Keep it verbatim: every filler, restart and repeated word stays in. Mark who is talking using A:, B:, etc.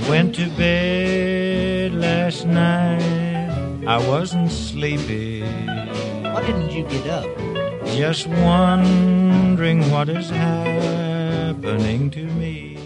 A: Went to bed last night, I wasn't sleepy.
B: Why didn't you get up?
A: Just wondering what is happening to me.